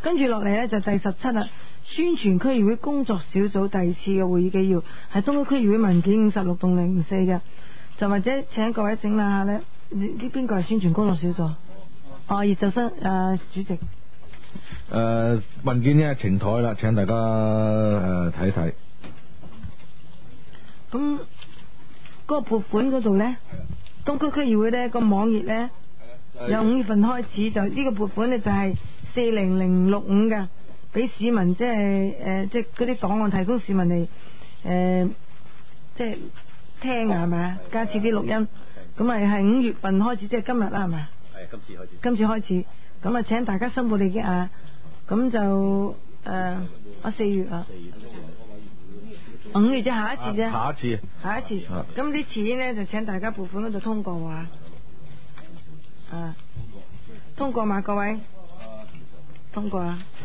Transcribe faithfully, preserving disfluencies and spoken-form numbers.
跟住落嚟呢，就第十七日宣傳區議會工作小組第二次嘅會議紀要，係東區區議會文件五十六同零四嘅，就或者請各位整理下呢，呢邊個係宣傳工作小組？哦，葉就生誒主席。誒、 呃、文件呢呈台啦，請大家誒睇睇。 咁嗰、嗰個撥款嗰度呢，東區區議會呢個網頁呢，由五月份開始就呢、呢個撥款呢，就係四零零六五嘅，俾市民即係誒即係嗰啲檔案提供市民嚟誒、呃、即係聽啊係咪？加設啲錄音，咁咪係五月份開始，即係今日啦係咪？ 係今次開始。 今次開始，咁啊請大家申報利益啊，咁就誒啊四月啊。五月啫，下一次啫， 下一次， 下一次。咁啲錢呢，就請大家撥款嗰度通過話，啊，通過嘛各位，通過啊。